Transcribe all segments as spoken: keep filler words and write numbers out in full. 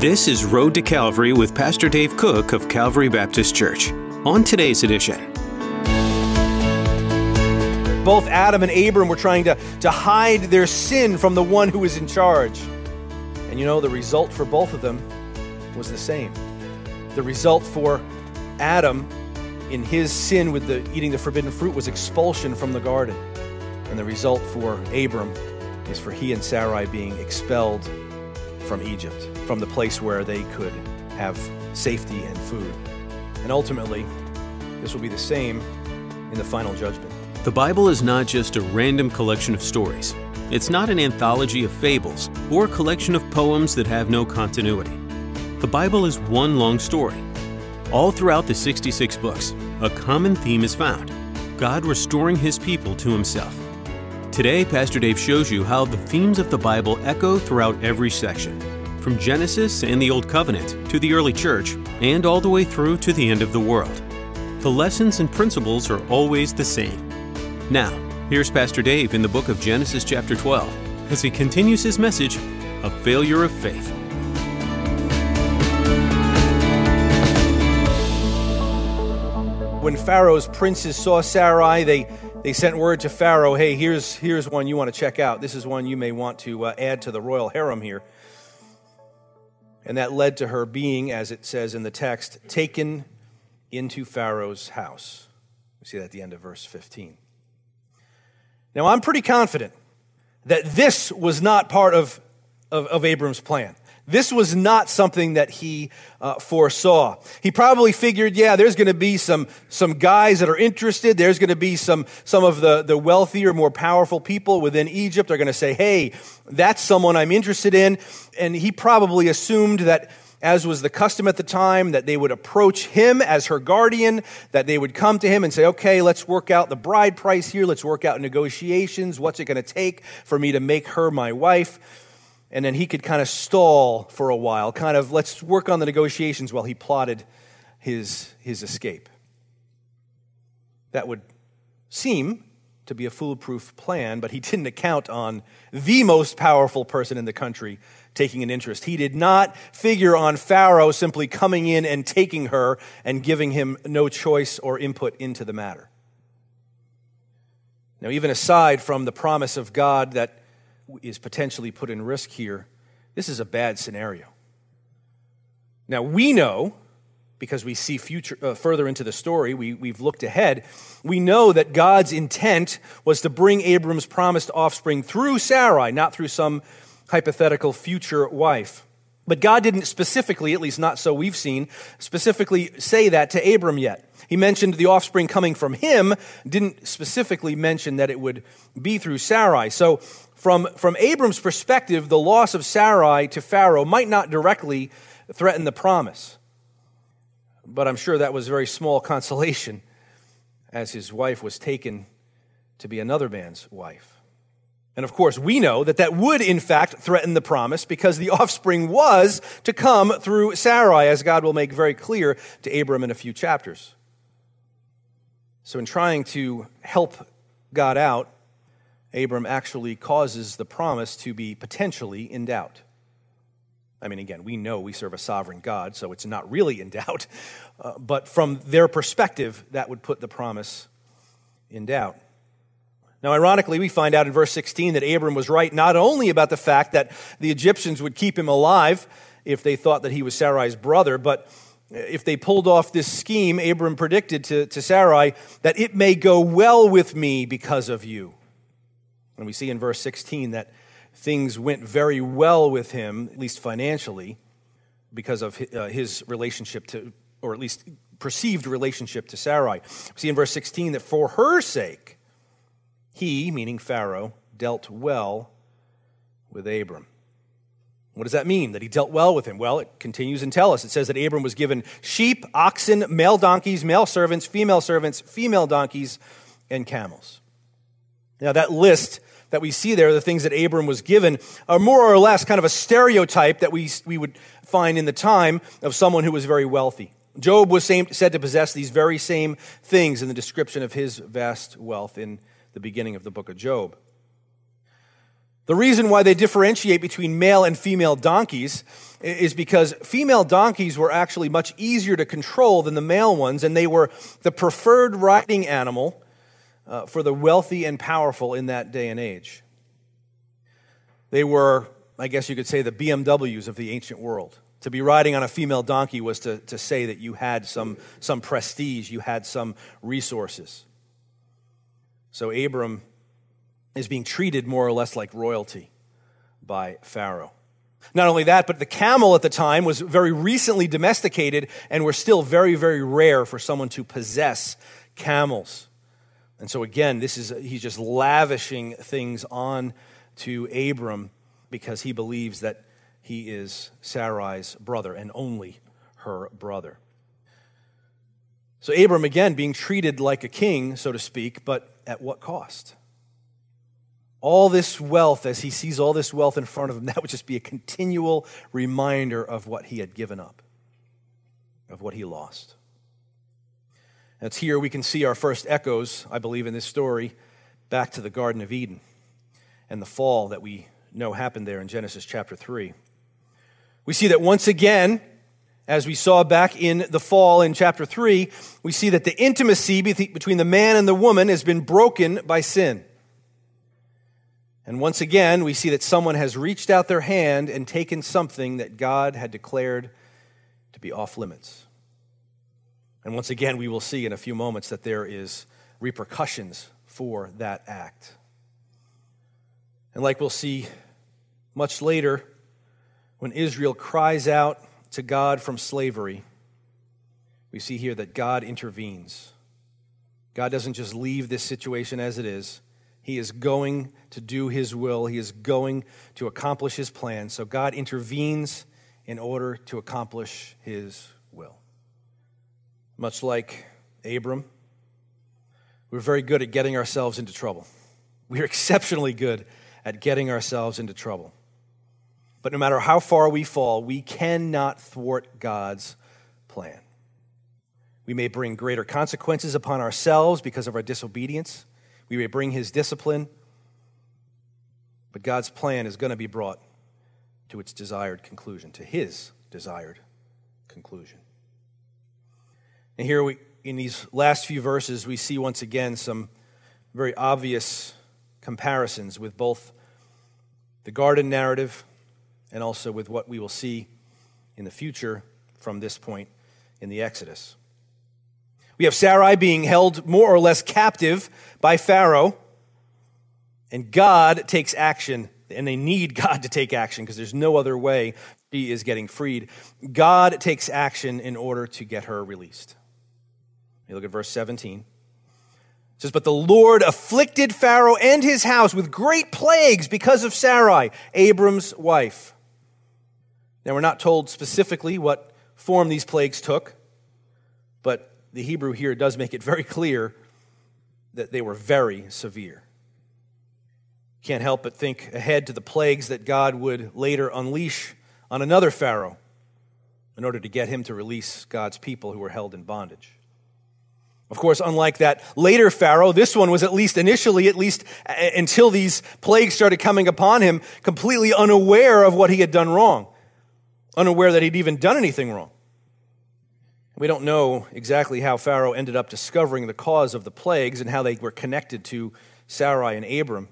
This is Road to Calvary with Pastor Dave Cook of Calvary Baptist Church. On today's edition, both Adam and Abram were trying to, to hide their sin from the one who was in charge. And you know, the result for both of them was the same. The result for Adam in his sin with the eating the forbidden fruit was expulsion from the garden. And the result for Abram is for he and Sarai being expelled from Egypt, from the place where they could have safety and food. And ultimately, this will be the same in the final judgment. The Bible is not just a random collection of stories. It's not an anthology of fables or a collection of poems that have no continuity. The Bible is one long story. All throughout the sixty-six books, a common theme is found: God restoring His people to Himself. Today, Pastor Dave shows you how the themes of the Bible echo throughout every section, from Genesis and the Old Covenant to the early church, and all the way through to the end of the world. The lessons and principles are always the same. Now, here's Pastor Dave in the book of Genesis chapter twelve, as he continues his message, A Failure of Faith. When Pharaoh's princes saw Sarai, they, they sent word to Pharaoh, hey, here's, here's one you want to check out. This is one you may want to uh, add to the royal harem here. And that led to her being, as it says in the text, taken into Pharaoh's house. We see that at the end of verse fifteen. Now, I'm pretty confident that this was not part of, of, of Abram's plan. This was not something that he uh, foresaw. He probably figured, yeah, there's going to be some, some guys that are interested. There's going to be some, some of the, the wealthier, more powerful people within Egypt are going to say, hey, that's someone I'm interested in. And he probably assumed that, as was the custom at the time, that they would approach him as her guardian, that they would come to him and say, okay, let's work out the bride price here. Let's work out negotiations. What's it going to take for me to make her my wife? And then he could kind of stall for a while, kind of let's work on the negotiations while he plotted his, his escape. That would seem to be a foolproof plan, but he didn't account on the most powerful person in the country taking an interest. He did not figure on Pharaoh simply coming in and taking her and giving him no choice or input into the matter. Now, even aside from the promise of God that is potentially put in risk here, this is a bad scenario. Now, we know, because we see future uh, further into the story, we, we've looked ahead, we know that God's intent was to bring Abram's promised offspring through Sarai, not through some hypothetical future wife. But God didn't specifically, at least not so we've seen, specifically say that to Abram yet. He mentioned the offspring coming from him, didn't specifically mention that it would be through Sarai. So from, from Abram's perspective, the loss of Sarai to Pharaoh might not directly threaten the promise. But I'm sure that was very small consolation, as his wife was taken to be another man's wife. And of course, we know that that would, in fact, threaten the promise, because the offspring was to come through Sarai, as God will make very clear to Abram in a few chapters. So in trying to help God out, Abram actually causes the promise to be potentially in doubt. I mean, again, we know we serve a sovereign God, so it's not really in doubt. Uh, but from their perspective, that would put the promise in doubt. Now, ironically, we find out in verse sixteen that Abram was right not only about the fact that the Egyptians would keep him alive if they thought that he was Sarai's brother, but if they pulled off this scheme, Abram predicted to, to Sarai that it may go well with me because of you. And we see in verse sixteen that things went very well with him, at least financially, because of his relationship to, or at least perceived relationship to Sarai. We see in verse sixteen that for her sake, he, meaning Pharaoh, dealt well with Abram. What does that mean, that he dealt well with him? Well, it continues and tells us. It says that Abram was given sheep, oxen, male donkeys, male servants, female servants, female donkeys, and camels. Now, that list that we see there, the things that Abram was given, are more or less kind of a stereotype that we, we would find in the time of someone who was very wealthy. Job was same, said to possess these very same things in the description of his vast wealth in the beginning of the book of Job. The reason why they differentiate between male and female donkeys is because female donkeys were actually much easier to control than the male ones, and they were the preferred riding animal uh, for the wealthy and powerful in that day and age. They were, I guess you could say, the B M Ws of the ancient world. To be riding on a female donkey was to, to say that you had some, some prestige, you had some resources. So Abram is being treated more or less like royalty by Pharaoh. Not only that, but the camel at the time was very recently domesticated and were still very, very rare for someone to possess camels. And so again, this is he's just lavishing things on to Abram because he believes that he is Sarai's brother and only her brother. So Abram, again, being treated like a king, so to speak, but at what cost? All this wealth, as he sees all this wealth in front of him, that would just be a continual reminder of what he had given up, of what he lost. And it's here we can see our first echoes, I believe, in this story, back to the Garden of Eden and the fall that we know happened there in Genesis chapter three. We see that once again, as we saw back in the fall in chapter three, we see that the intimacy between the man and the woman has been broken by sin. And once again, we see that someone has reached out their hand and taken something that God had declared to be off limits. And once again, we will see in a few moments that there is repercussions for that act. And like we'll see much later, when Israel cries out to God from slavery, we see here that God intervenes. God doesn't just leave this situation as it is. He is going to do his will. He is going to accomplish his plan. So God intervenes in order to accomplish his will. Much like Abram, we're very good at getting ourselves into trouble. We're exceptionally good at getting ourselves into trouble. But no matter how far we fall, we cannot thwart God's plan. We may bring greater consequences upon ourselves because of our disobedience. We may bring his discipline, but God's plan is going to be brought to its desired conclusion, to his desired conclusion. And here we, in these last few verses, we see once again some very obvious comparisons with both the garden narrative and also with what we will see in the future from this point in the Exodus. We have Sarai being held more or less captive by Pharaoh, and God takes action, and they need God to take action because there's no other way she is getting freed. God takes action in order to get her released. You look at verse seventeen. It says, "But the Lord afflicted Pharaoh and his house with great plagues because of Sarai, Abram's wife." Now, we're not told specifically what form these plagues took, but the Hebrew here does make it very clear that they were very severe. Can't help but think ahead to the plagues that God would later unleash on another Pharaoh in order to get him to release God's people who were held in bondage. Of course, unlike that later Pharaoh, this one was at least initially, at least until these plagues started coming upon him, completely unaware of what he had done wrong, unaware that he'd even done anything wrong. We don't know exactly how Pharaoh ended up discovering the cause of the plagues and how they were connected to Sarai and Abram.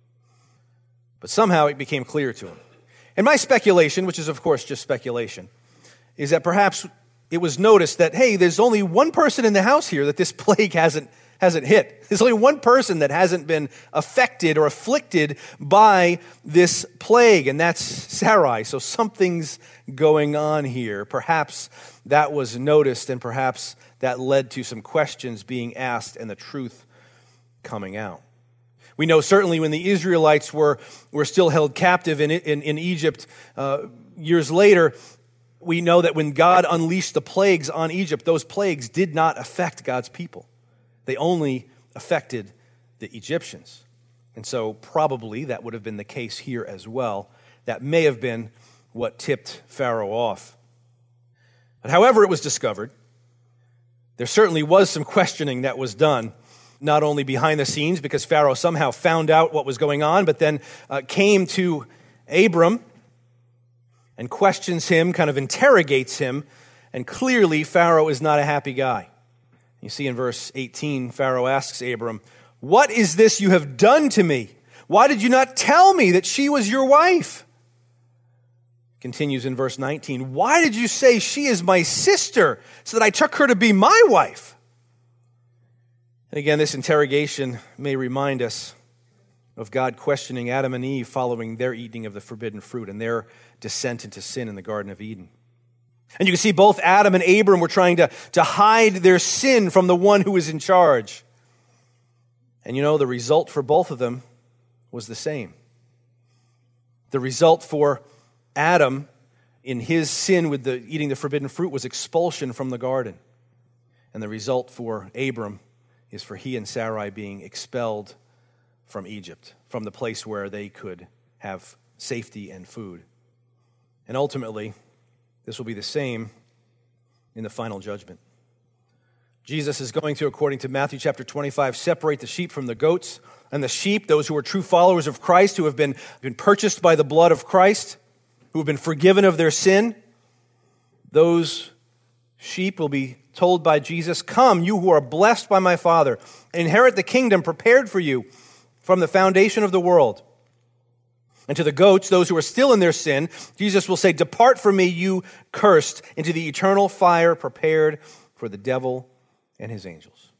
But somehow it became clear to him. And my speculation, which is of course just speculation, is that perhaps it was noticed that, hey, there's only one person in the house here that this plague hasn't, hasn't hit. There's only one person that hasn't been affected or afflicted by this plague, and that's Sarai. So something's going on here. Perhaps that was noticed, and perhaps that led to some questions being asked and the truth coming out. We know certainly when the Israelites were, were still held captive in, in, in Egypt uh, years later, we know that when God unleashed the plagues on Egypt, those plagues did not affect God's people. They only affected the Egyptians. And so probably that would have been the case here as well. That may have been what tipped Pharaoh off. But however it was discovered, there certainly was some questioning that was done not only behind the scenes because Pharaoh somehow found out what was going on, but then uh, came to Abram and questions him, kind of interrogates him, and clearly Pharaoh is not a happy guy. You see in verse eighteen, Pharaoh asks Abram, "What is this you have done to me? Why did you not tell me that she was your wife?" Continues in verse nineteen, "Why did you say she is my sister so that I took her to be my wife?" And again, this interrogation may remind us of God questioning Adam and Eve following their eating of the forbidden fruit and their descent into sin in the Garden of Eden. And you can see both Adam and Abram were trying to, to hide their sin from the one who was in charge. And you know, the result for both of them was the same. The result for Adam in his sin with the eating the forbidden fruit was expulsion from the garden. And the result for Abram is for he and Sarai being expelled from Egypt, from the place where they could have safety and food. And ultimately, this will be the same in the final judgment. Jesus is going to, according to Matthew chapter twenty-five, separate the sheep from the goats. And the sheep, those who are true followers of Christ, who have been, been purchased by the blood of Christ, who have been forgiven of their sin, those sheep will be told by Jesus, "Come, you who are blessed by my Father, inherit the kingdom prepared for you from the foundation of the world." And to the goats, those who are still in their sin, Jesus will say, "Depart from me, you cursed, into the eternal fire prepared for the devil and his angels."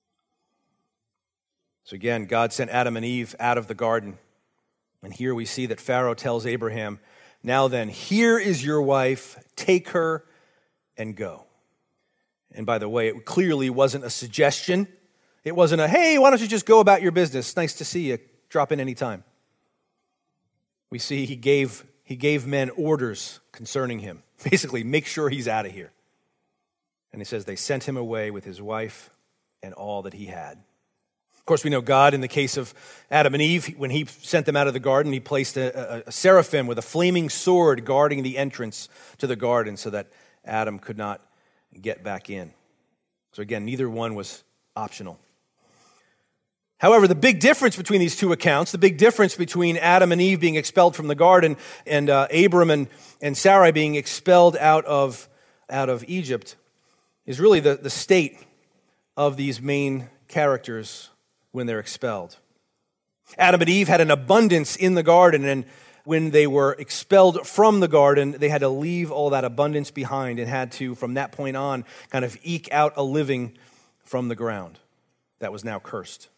So again, God sent Adam and Eve out of the garden. And here we see that Pharaoh tells Abraham, "Now then, here is your wife, take her and go." And by the way, it clearly wasn't a suggestion. It wasn't a, "Hey, why don't you just go about your business? Nice to see you. Drop in anytime." We see he gave, he gave men orders concerning him. Basically, make sure he's out of here. And he says they sent him away with his wife and all that he had. Of course, we know God, in the case of Adam and Eve, when he sent them out of the garden, he placed a, a, a seraphim with a flaming sword guarding the entrance to the garden so that Adam could not get back in. So again, neither one was optional. However, the big difference between these two accounts, the big difference between Adam and Eve being expelled from the garden and uh, Abram and, and Sarai being expelled out of, out of Egypt, is really the, the state of these main characters when they're expelled. Adam and Eve had an abundance in the garden, and when they were expelled from the garden, they had to leave all that abundance behind and had to, from that point on, kind of eke out a living from the ground that was now cursed.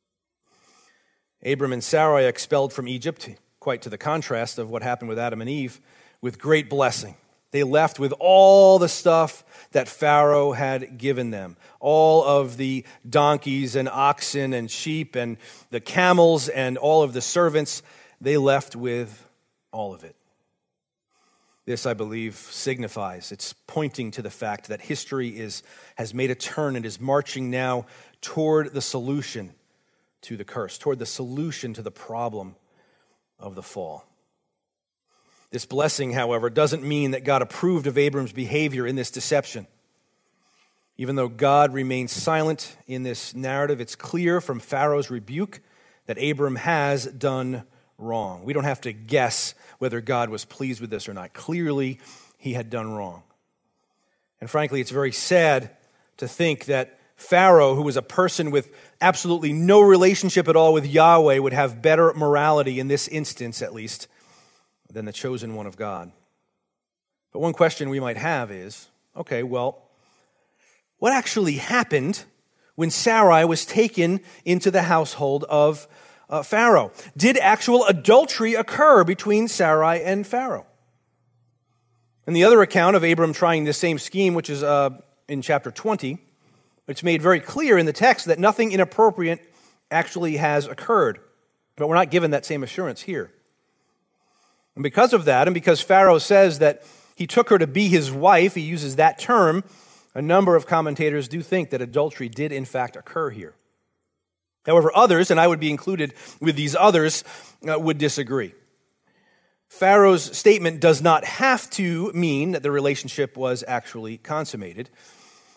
Abram and Sarai expelled from Egypt, quite to the contrast of what happened with Adam and Eve, with great blessing. They left with all the stuff that Pharaoh had given them, all of the donkeys and oxen and sheep and the camels and all of the servants. They left with all of it. This, I believe, signifies, it's pointing to the fact that history is has made a turn and is marching now toward the solution to the curse, toward the solution to the problem of the fall. This blessing, however, doesn't mean that God approved of Abram's behavior in this deception. Even though God remains silent in this narrative, it's clear from Pharaoh's rebuke that Abram has done wrong. We don't have to guess whether God was pleased with this or not. Clearly, he had done wrong. And frankly, it's very sad to think that Pharaoh, who was a person with absolutely no relationship at all with Yahweh, would have better morality in this instance, at least, than the chosen one of God. But one question we might have is, okay, well, what actually happened when Sarai was taken into the household of uh, Pharaoh? Did actual adultery occur between Sarai and Pharaoh? In the other account of Abram trying this same scheme, which is uh, in chapter twenty, it's made very clear in the text that nothing inappropriate actually has occurred. But we're not given that same assurance here. And because of that, and because Pharaoh says that he took her to be his wife, he uses that term, a number of commentators do think that adultery did in fact occur here. However, others, and I would be included with these others, uh, would disagree. Pharaoh's statement does not have to mean that the relationship was actually consummated.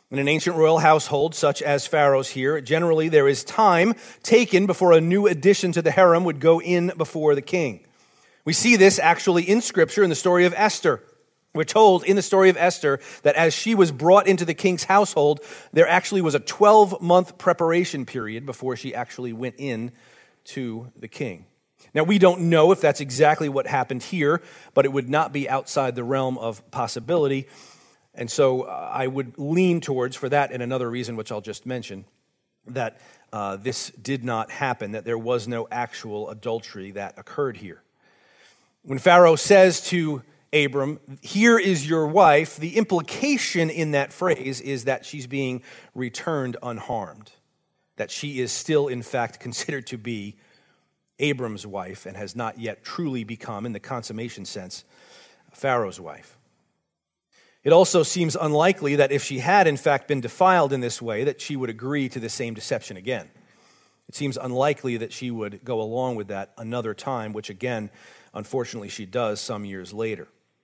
In an ancient royal household, such as Pharaoh's here, generally there is time taken before a new addition to the harem would go in before the king. We see this actually in Scripture in the story of Esther. We're told in the story of Esther that as she was brought into the king's household, there actually was a twelve-month preparation period before she actually went in to the king. Now, we don't know if that's exactly what happened here, but it would not be outside the realm of possibility. And so uh, I would lean towards, for that and another reason which I'll just mention, that uh, this did not happen, that there was no actual adultery that occurred here. When Pharaoh says to Abram, "Here is your wife," the implication in that phrase is that she's being returned unharmed, that she is still, in fact, considered to be Abram's wife and has not yet truly become, in the consummation sense, Pharaoh's wife. It also seems unlikely that if she had, in fact, been defiled in this way, that she would agree to the same deception again. It seems unlikely that she would go along with that another time, which again, unfortunately, she does some years later.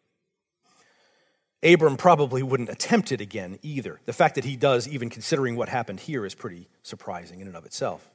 Abram probably wouldn't attempt it again either. The fact that he does, even considering what happened here, is pretty surprising in and of itself.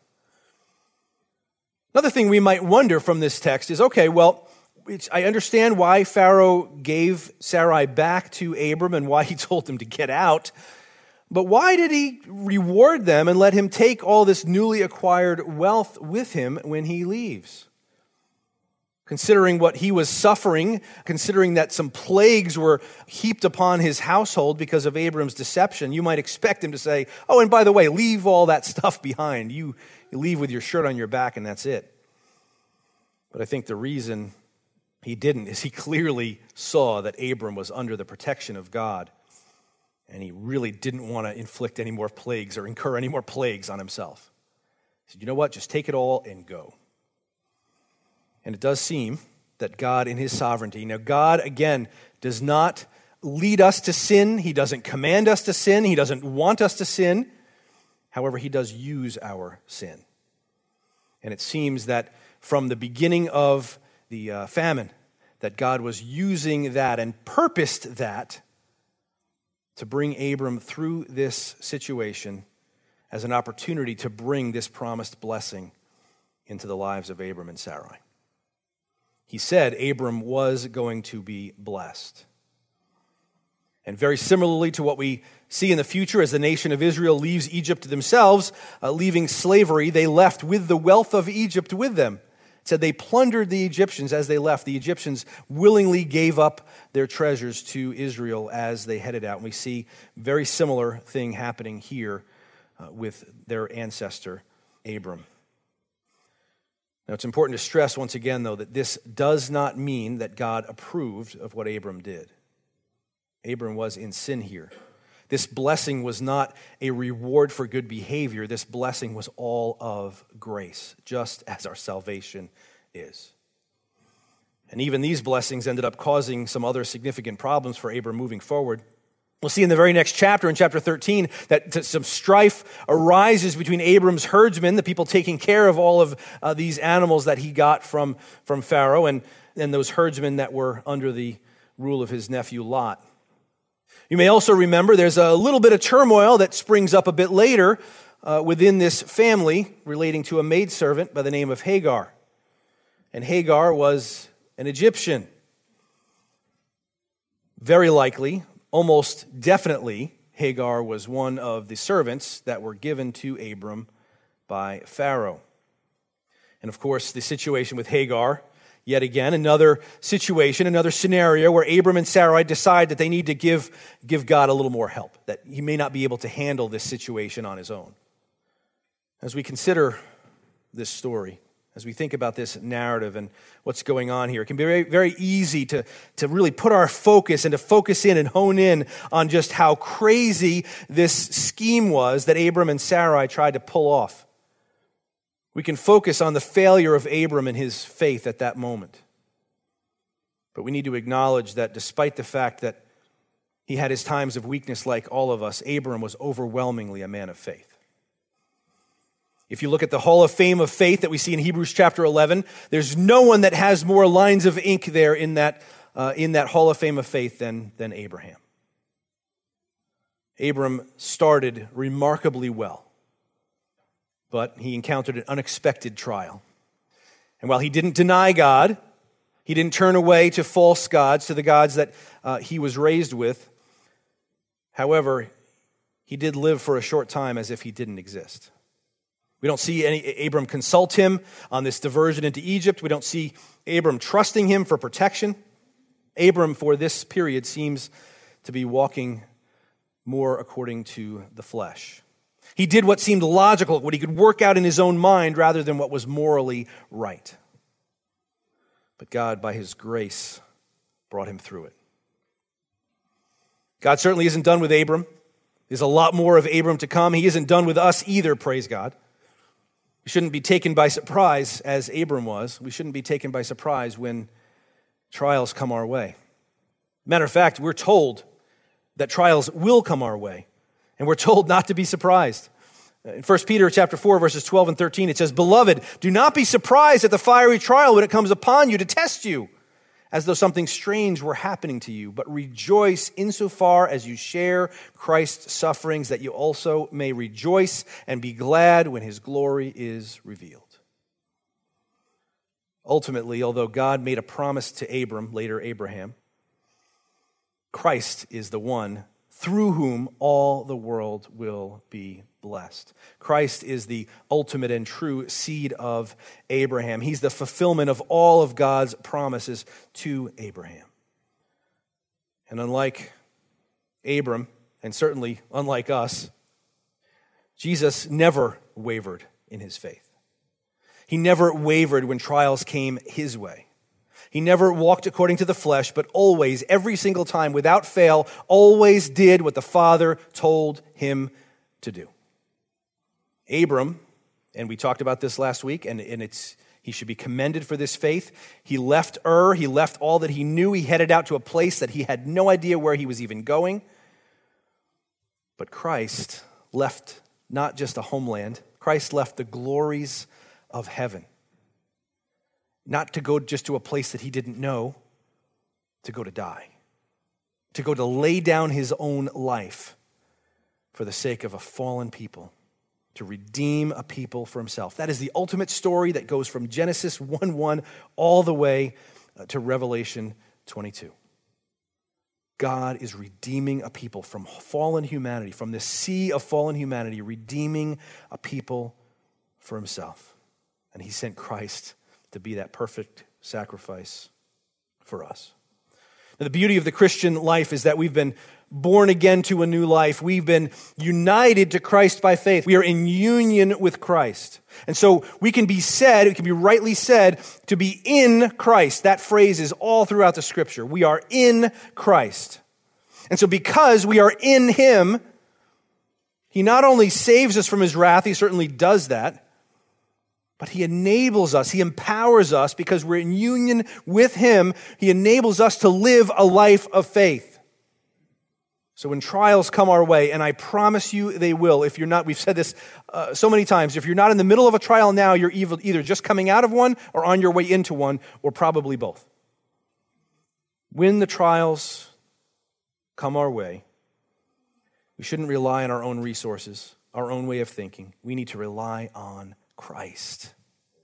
Another thing we might wonder from this text is, okay, well, it's, I understand why Pharaoh gave Sarai back to Abram and why he told them to get out, but why did he reward them and let him take all this newly acquired wealth with him when he leaves? Considering what he was suffering, considering that some plagues were heaped upon his household because of Abram's deception, you might expect him to say, "Oh, and by the way, leave all that stuff behind. You, you leave with your shirt on your back and that's it." But I think the reason he didn't is he clearly saw that Abram was under the protection of God, and he really didn't want to inflict any more plagues or incur any more plagues on himself. He said, "You know what? Just take it all and go." And it does seem that God in his sovereignty, now God, again, does not lead us to sin. He doesn't command us to sin. He doesn't want us to sin. However, he does use our sin. And it seems that from the beginning of the uh, famine, that God was using that and purposed that to bring Abram through this situation as an opportunity to bring this promised blessing into the lives of Abram and Sarai. He said Abram was going to be blessed. And very similarly to what we see in the future as the nation of Israel leaves Egypt themselves, uh, leaving slavery, they left with the wealth of Egypt with them. It said they plundered the Egyptians as they left. The Egyptians willingly gave up their treasures to Israel as they headed out. And we see very similar thing happening here uh, with their ancestor, Abram. Now, it's important to stress once again, though, that this does not mean that God approved of what Abram did. Abram was in sin here. This blessing was not a reward for good behavior. This blessing was all of grace, just as our salvation is. And even these blessings ended up causing some other significant problems for Abram moving forward. We'll see in the very next chapter, in chapter thirteen, that some strife arises between Abram's herdsmen, the people taking care of all of uh, these animals that he got from, from Pharaoh, and, and those herdsmen that were under the rule of his nephew Lot. You may also remember there's a little bit of turmoil that springs up a bit later uh, within this family relating to a maidservant by the name of Hagar. And Hagar was an Egyptian. Very likely, almost definitely, Hagar was one of the servants that were given to Abram by Pharaoh. And of course, the situation with Hagar, yet again, another situation, another scenario where Abram and Sarai decide that they need to give, give God a little more help, that he may not be able to handle this situation on his own. As we consider this story, as we think about this narrative and what's going on here, it can be very, very easy to, to really put our focus and to focus in and hone in on just how crazy this scheme was that Abram and Sarai tried to pull off. We can focus on the failure of Abram and his faith at that moment. But we need to acknowledge that despite the fact that he had his times of weakness like all of us, Abram was overwhelmingly a man of faith. If you look at the Hall of Fame of faith that we see in Hebrews chapter eleven, there's no one that has more lines of ink there in that, uh, in that Hall of Fame of faith than, than Abraham. Abram started remarkably well, but he encountered an unexpected trial. And while he didn't deny God, he didn't turn away to false gods, to the gods that uh, he was raised with. However, he did live for a short time as if he didn't exist. We don't see any Abram consult him on this diversion into Egypt. We don't see Abram trusting him for protection. Abram, for this period, seems to be walking more according to the flesh. He did what seemed logical, what he could work out in his own mind, rather than what was morally right. But God, by his grace, brought him through it. God certainly isn't done with Abram. There's a lot more of Abram to come. He isn't done with us either, praise God. We shouldn't be taken by surprise as Abram was. We shouldn't be taken by surprise when trials come our way. Matter of fact, we're told that trials will come our way, and we're told not to be surprised. In First Peter chapter four, verses twelve and thirteen, it says, "Beloved, do not be surprised at the fiery trial when it comes upon you to test you, as though something strange were happening to you, but rejoice insofar as you share Christ's sufferings, that you also may rejoice and be glad when his glory is revealed." Ultimately, although God made a promise to Abram, later Abraham, Christ is the one through whom all the world will be blessed. Christ is the ultimate and true seed of Abraham. He's the fulfillment of all of God's promises to Abraham. And unlike Abram, and certainly unlike us, Jesus never wavered in his faith. He never wavered when trials came his way. He never walked according to the flesh, but always, every single time, without fail, always did what the Father told him to do. Abram, and we talked about this last week, and, and it's he should be commended for this faith. He left Ur, he left all that he knew. He headed out to a place that he had no idea where he was even going. But Christ left not just a homeland, Christ left the glories of heaven. Not to go just to a place that he didn't know, to go to die. To go to lay down his own life for the sake of a fallen people, to redeem a people for himself. That is the ultimate story that goes from Genesis one one all the way to Revelation twenty-two. God is redeeming a people from fallen humanity, from the sea of fallen humanity, redeeming a people for himself. And he sent Christ to be that perfect sacrifice for us. Now, the beauty of the Christian life is that we've been born again to a new life. We've been united to Christ by faith. We are in union with Christ. And so we can be said, it can be rightly said, to be in Christ. That phrase is all throughout the scripture. We are in Christ. And so because we are in him, he not only saves us from his wrath, he certainly does that, but he enables us, he empowers us because we're in union with him. He enables us to live a life of faith. So when trials come our way, and I promise you they will, if you're not, we've said this uh, so many times, if you're not in the middle of a trial now, you're either just coming out of one or on your way into one, or probably both. When the trials come our way, we shouldn't rely on our own resources, our own way of thinking. We need to rely on Christ.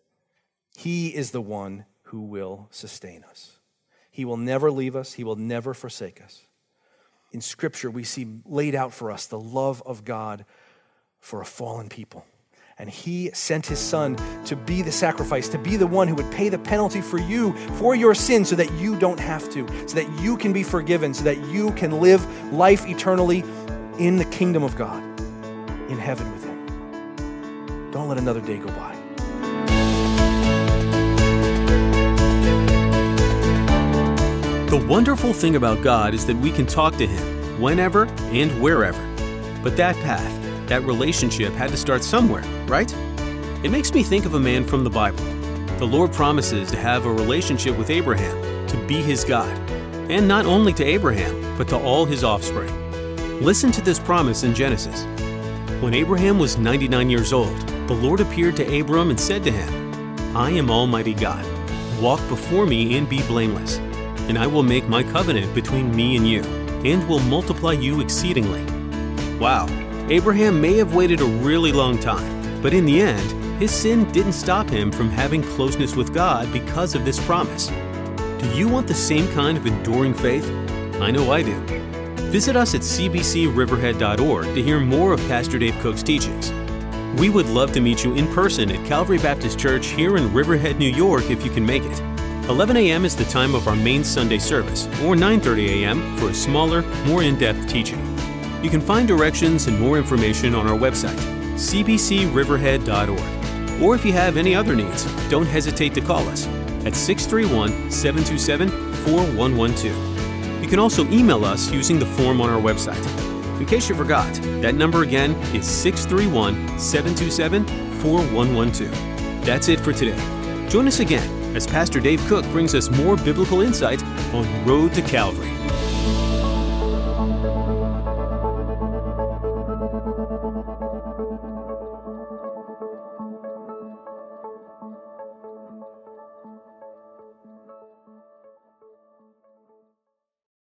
He is the one who will sustain us. He will never leave us. He will never forsake us. In Scripture, we see laid out for us the love of God for a fallen people. And he sent his son to be the sacrifice, to be the one who would pay the penalty for you, for your sin, so that you don't have to, so that you can be forgiven, so that you can live life eternally in the kingdom of God, in heaven with him. Don't let another day go by. The wonderful thing about God is that we can talk to him whenever and wherever. But that path, that relationship had to start somewhere, right? It makes me think of a man from the Bible. The Lord promises to have a relationship with Abraham, to be his God. And not only to Abraham, but to all his offspring. Listen to this promise in Genesis. When Abraham was ninety-nine years old, the Lord appeared to Abram and said to him, "I am Almighty God. Walk before me and be blameless. And I will make my covenant between me and you, and will multiply you exceedingly." Wow, Abraham may have waited a really long time, but in the end, his sin didn't stop him from having closeness with God because of this promise. Do you want the same kind of enduring faith? I know I do. Visit us at c b c riverhead dot org to hear more of Pastor Dave Cook's teachings. We would love to meet you in person at Calvary Baptist Church here in Riverhead, New York if you can make it. eleven a.m. is the time of our main Sunday service, or nine thirty a.m. for a smaller, more in-depth teaching. You can find directions and more information on our website, c b c riverhead dot org. Or if you have any other needs, don't hesitate to call us at six three one, seven two seven, four one one two. You can also email us using the form on our website. In case you forgot, that number again is six three one, seven two seven, four one one two. That's it for today. Join us again as Pastor Dave Cook brings us more biblical insight on Road to Calvary.